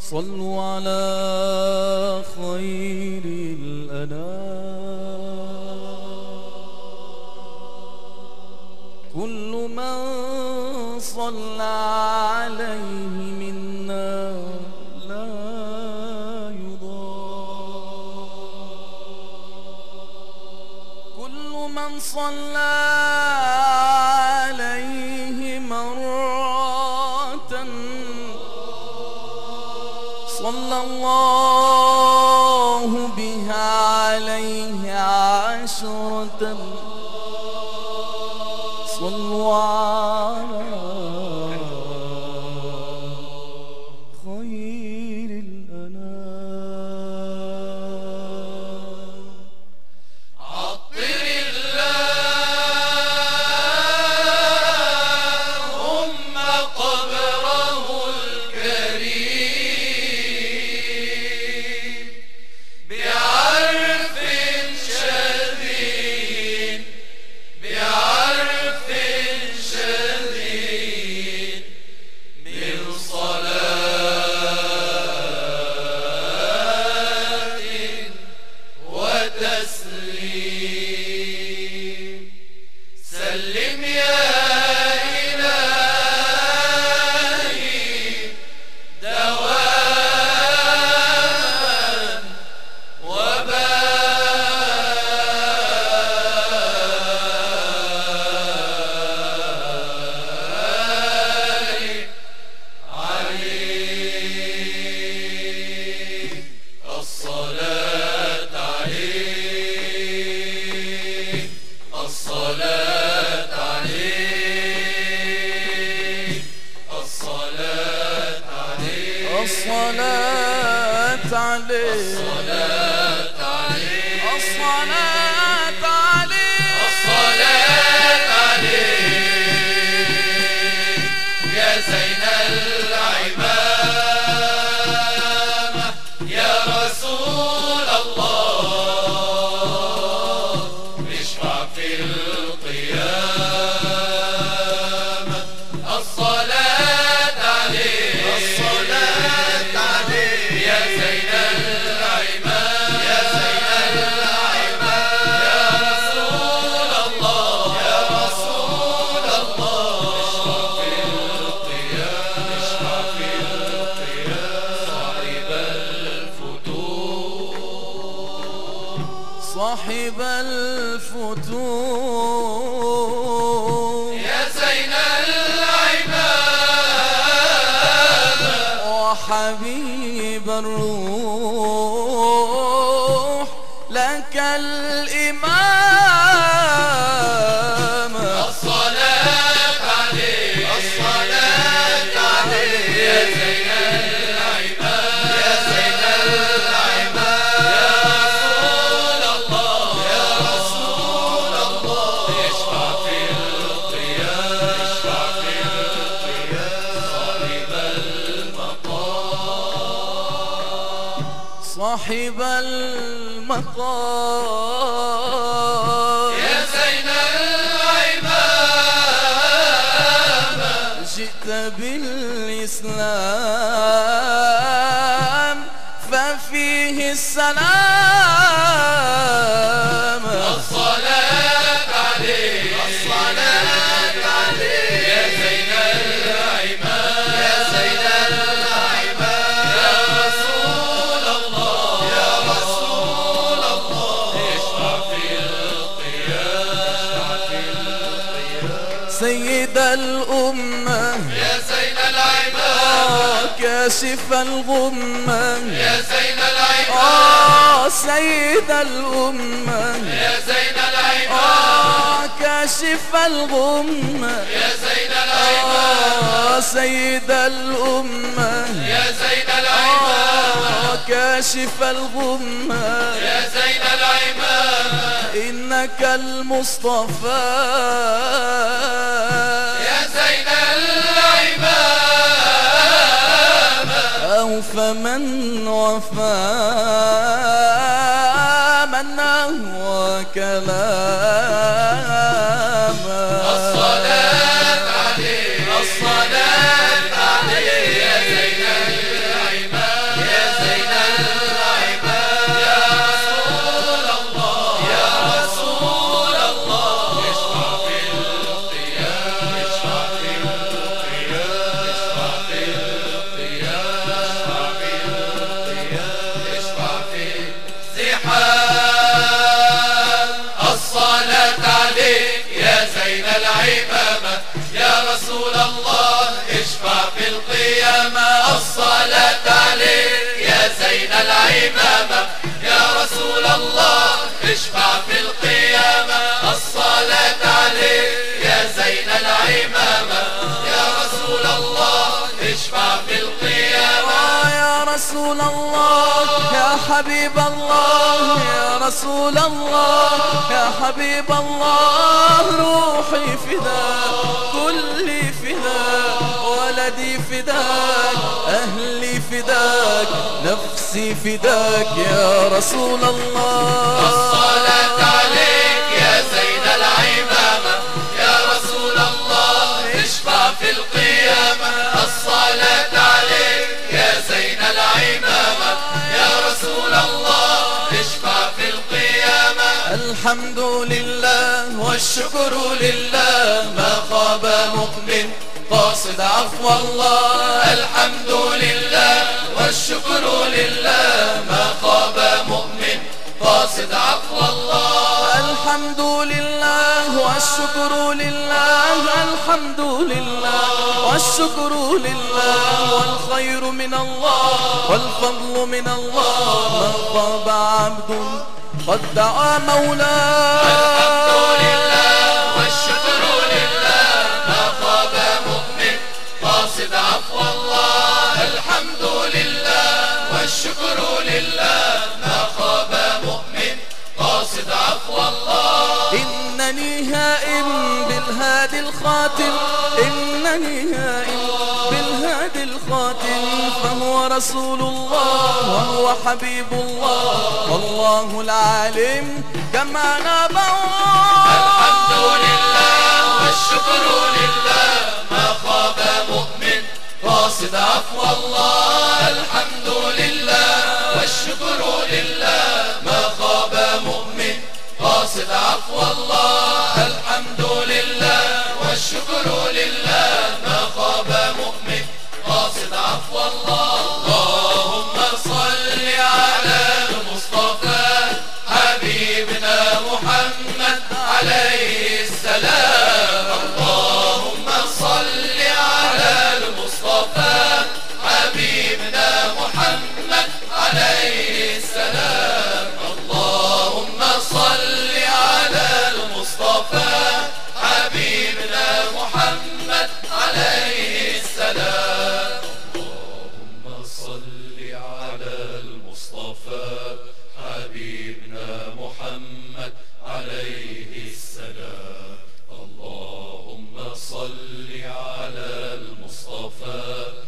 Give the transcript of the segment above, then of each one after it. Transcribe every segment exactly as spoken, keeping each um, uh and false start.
صلوا على خير الأنام. كل من صلى عليه منا لا يضام. كل من صلى عليه مرة صلى الله بها عليه عشرة. صلوا على خير الأنام. عطر اللهم قبره الكريم بعرف شديد بعرف شديد من صلاة وتسليم. سلم يا إلهي دواما وبارك عليه. الصلاة عليه الصلاة عليه الصلاة عليه الصلاة عليه الصلاة عليه الصلاة عليه الصلاة عليه يا زين العمامة يا رسول الله. اشفع في القيامة. الصلاة عليه الصلاة عليه يا زين العمامة يا زين العمامة يا رسول الله يا رسول الله. اشفع في القيامة اشفع في القيامة. صاحب الفتور صاحب الفتور يا زين العمامة وحبيب الروح لك الإمامة. الصلاة عليه الصلاة عليه يا زين العمامة يا زين العمامة يا رسول الله يا رسول الله. اشفع في القيامة اشفع في القيامة. صاحب المقام صاحب المقام يا زين العمامة جئت بالإسلام ففيه السلام. الصلاة عليه الصلاة عليه يا زين العمامة يا زين العمامة يا رسول الله يا رسول الله. اشفع في القيامة اشفع في القيامة. سيد الأمة يا زين العمامة كاشف الغمة يا زين العمامة آه سيد الأمة يا زين العمامة آه كاشف الغمة يا زين العمامة آه سيد الأمة يا زين العمامة آه كاشف الغمة يا زين العمامة إنك المصطفى يا زين العمامة. أوفى من وفى من نهوى كلاما. الصلاة عليه الصلاة عليه يا زين العمامة رسول الله يا حبيب الله يا رسول الله يا حبيب الله روحي فداك كلي فداك ولدي فداك أهلي فداك نفسي فداك يا رسول الله. الصلاة عليك يا زين العمامة يا رسول الله اشفع في القيامة. الصلاة عليك يا زين العمامة يا رسول الله اشفع في القيامة. الحمد لله والشكر لله ما خاب مؤمن قاصد عفو الله. الحمد لله والشكر لله ما خاب مؤمن قاصد عفو الله. الحمد لله والشكر لله الحمد لله والشكر لله والخير من الله والفضل من الله ما خاب عبد قد دعا مولاه. الحمد لله والشكر لله ما خاب مؤمن قاصد عفو الله. الحمد لله والشكر لله ما خاب مؤمن قاصد عفو الله. إنني هائم بالهادي الخاتم إنني هائم بالهادي الخاتم فهو رسول الله وهو حبيب الله والله العالم كما نبأ. الحمد لله والشكر لله ما خاب مؤمن قاصد عفو الله. الحمد لله والشكر لله ما خاب مؤمن قاصد عفو الله. الحمد لله والشكر لله ما خاب مؤمن قاصد عفو الله. اللهم صل على المصطفى حبيبنا محمد عليه السلام. اللهم صل على المصطفى حبيبنا محمد عليه السلام. اللهم صل على المصطفى حبيبنا محمد عليه السلام. اللهم صل على المصطفى حبيبنا محمد عليه السلام. اللهم صل على المصطفى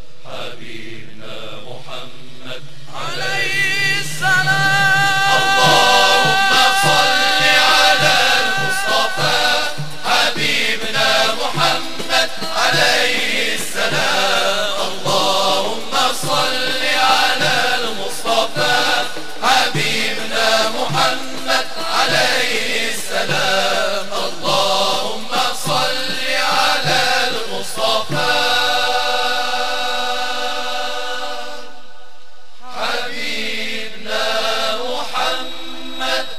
حبيبنا محمد عليه السلام. اللهم صل على المصطفى حبيبنا محمد عليه السلام. اللهم صل على المصطفى حبيبنا محمد عليه السلام. اللهم صل على المصطفى حبيبنا محمد